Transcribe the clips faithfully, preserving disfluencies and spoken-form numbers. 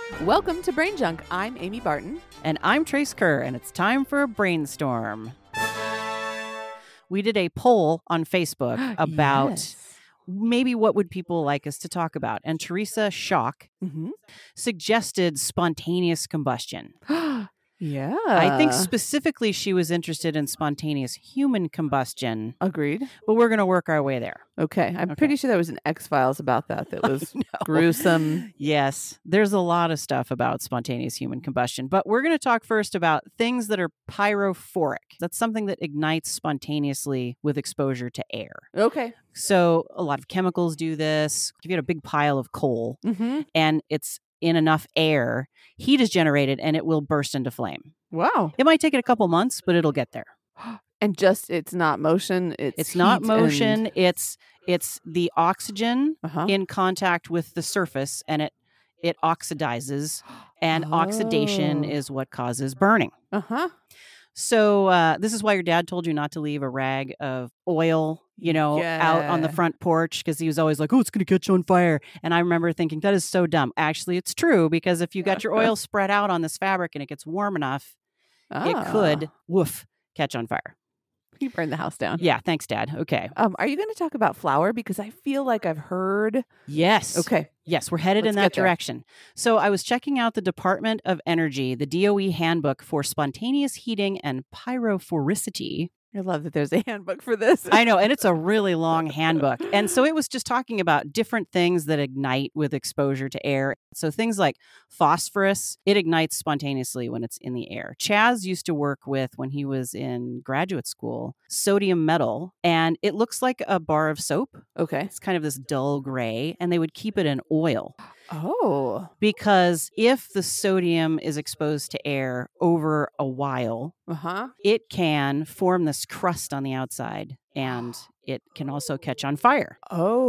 Welcome to Brain Junk. I'm Amy Barton. And I'm Trace Kerr, and it's time for a brainstorm. We did a poll on Facebook about Yes. maybe what would people like us to talk about. And Teresa Schock Mm-hmm. suggested spontaneous combustion. Yeah. I think specifically she was interested in spontaneous human combustion, Agreed. but we're going to work our way there. Okay. I'm Okay. pretty sure there was an X-Files about that that was gruesome. Yes, there's a lot of stuff about spontaneous human combustion, but we're going to talk first about things that are pyrophoric. That's something that ignites spontaneously with exposure to air. Okay. So a lot of chemicals do this. If you had a big pile of coal Mm-hmm. and it's in enough air, heat is generated and it will burst into flame. Wow. It might take it a couple months, but it'll get there. And just, it's not motion. It's It's not heat motion. and- It's it's the oxygen Uh-huh. in contact with the surface, and it it oxidizes, and oxidation Oh. is what causes burning. Uh-huh. So uh, this is why your dad told you not to leave a rag of oil, you know, out on the Yeah. front porch, because he was always like, "Oh, it's going to catch on fire." And I remember thinking that is so dumb. Actually, it's true, because if you got your oil spread out on this fabric and it gets warm enough, it could, Ah. woof, catch on fire. You burned the house down. Yeah, thanks, Dad. Okay. Um, are you going to talk about flour? Because I feel like I've heard. Yes. Okay. Yes, we're headed Let's in that get there. direction. So I was checking out the Department of Energy, the D O E handbook for spontaneous heating and pyrophoricity. I love that there's a handbook for this. I know, and it's a really long handbook. And so it was just talking about different things that ignite with exposure to air. So things like phosphorus, it ignites spontaneously when it's in the air. Chaz used to work with, when he was in graduate school, sodium metal, and it looks like a bar of soap. Okay. It's kind of this dull gray, and they would keep it in oil. Oh. Because if the sodium is exposed to air over a while, Uh-huh. it can form this crust on the outside, and it can also catch on fire,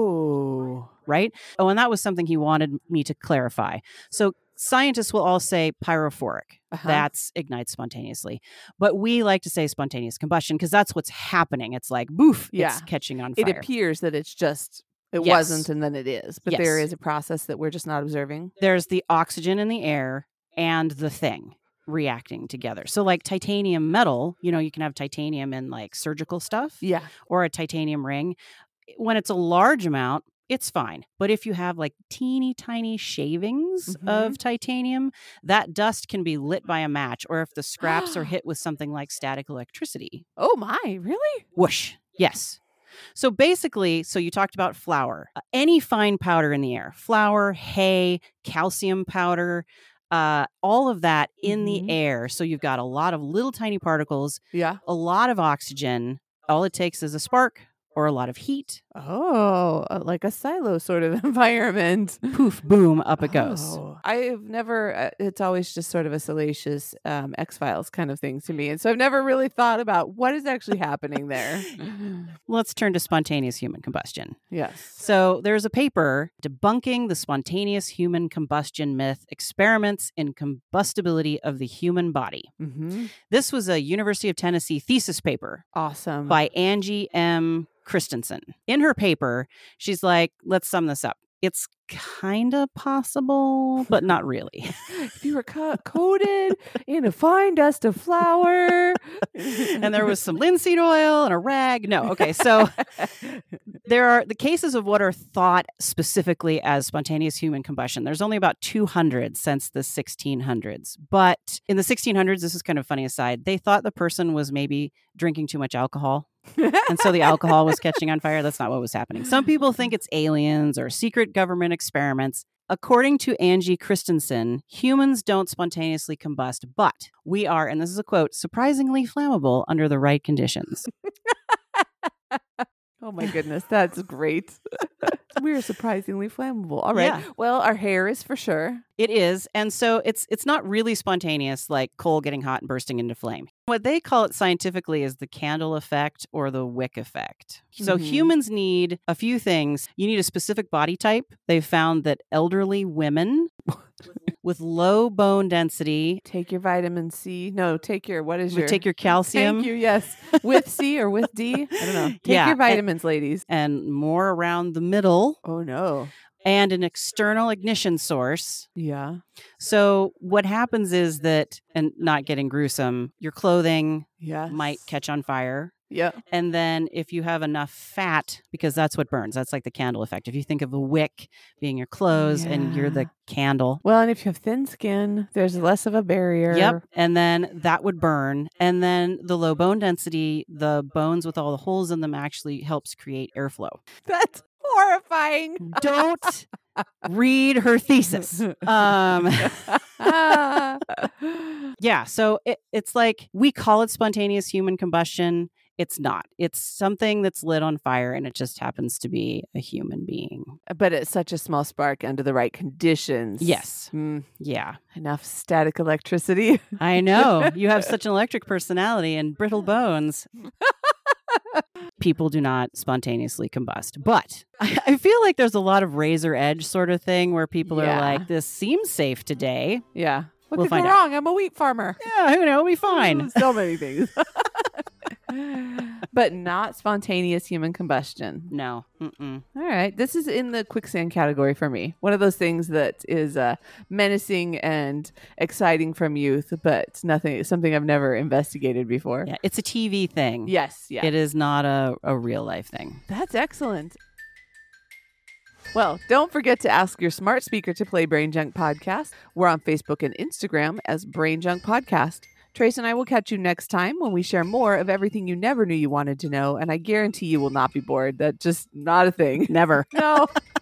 Oh. right? Oh, and that was something he wanted me to clarify. So scientists will all say pyrophoric. Uh-huh. That's ignites spontaneously. But we like to say spontaneous combustion because that's what's happening. It's like, boof, Yeah. it's catching on It fire. appears that it's just, it Yes. wasn't and then it is. But there Yes. is a process that we're just not observing. There's the oxygen in the air and the thing reacting together. So like titanium metal, you know, you can have titanium in like surgical stuff Yeah. or a titanium ring. When it's a large amount, it's fine. But if you have like teeny tiny shavings Mhm. of titanium, that dust can be lit by a match, or if the scraps are hit with something like static electricity. Oh my, really? Whoosh. Yes. So basically, so you talked about flour. Uh, any fine powder in the air, flour, hay, calcium powder, uh, all of that in Mhm. the air. So you've got a lot of little tiny particles, Yeah. a lot of oxygen. All it takes is a spark or a lot of heat. Oh, uh, like a silo sort of environment. Poof, boom, up it goes. Oh. I've never, uh, it's always just sort of a salacious um, X-Files kind of thing to me. And so I've never really thought about what is actually happening there. Let's turn to spontaneous human combustion. Yes. So there's a paper debunking the spontaneous human combustion myth, experiments in combustibility of the human body. Mm-hmm. This was a University of Tennessee thesis paper Awesome. by Angie M. Christensen. In her paper, she's like, let's sum this up. It's kind of possible, but not really. If you were co- coated in a fine dust of flour. And there was some linseed oil and a rag. No, okay. So there are the cases of what are thought specifically as spontaneous human combustion. There's only about two hundred since the sixteen hundreds. But in the sixteen hundreds, this is kind of funny aside, they thought the person was maybe drinking too much alcohol. And so the alcohol was catching on fire. That's not what was happening. Some people think it's aliens or secret government experiments. According to Angie Christensen, humans don't spontaneously combust, but we are, and this is a quote, surprisingly flammable under the right conditions. Oh my goodness, that's great. We're surprisingly flammable. All right. Yeah. Well, our hair is for sure. It is. And so it's it's not really spontaneous like coal getting hot and bursting into flame. What they call it scientifically is the candle effect or the wick effect. So Mhm. humans need a few things. You need a specific body type. They've found that elderly women with low bone density, Take your vitamin C. No, take your, what is would your? take your calcium. Thank you. Yes. With C or with D? I don't know. Take Yeah, your and- vitamins, ladies. and more around the middle. Oh no. and an external ignition source. Yeah. So what happens is that, and not getting gruesome, your clothing Yes. might catch on fire. Yeah. And then if you have enough fat, because that's what burns, that's like the candle effect. If you think of a wick being your clothes and you're the candle. Well, and if you have thin skin, there's less of a barrier. Yep. And then that would burn. And then the low bone density, the bones with all the holes in them actually helps create airflow. That's horrifying. Don't read her thesis. Um, yeah. So it, it's like we call it spontaneous human combustion. It's not. It's something that's lit on fire, and it just happens to be a human being. But it's such a small spark under the right conditions. Yes. Mm, Yeah. enough static electricity. I know. You have such an electric personality and brittle bones. People do not spontaneously combust. But I, I feel like there's a lot of razor edge sort of thing where people Yeah. are like, this seems safe today. Yeah. What We'll could find go out. wrong? I'm a wheat farmer. Yeah, who knows? It'll be fine. So many things. But not spontaneous human combustion. No. Mm-mm. All right. This is in the quicksand category for me. One of those things that is uh, menacing and exciting from youth, but nothing, something I've never investigated before. Yeah, it's a T V thing. Yes. Yeah. It is not a, a real life thing. That's excellent. Well, don't forget to ask your smart speaker to play Brain Junk Podcast. We're on Facebook and Instagram as Brain Junk Podcast. Trace and I will catch you next time when we share more of everything you never knew you wanted to know. And I guarantee you will not be bored. That's just not a thing. Never. No.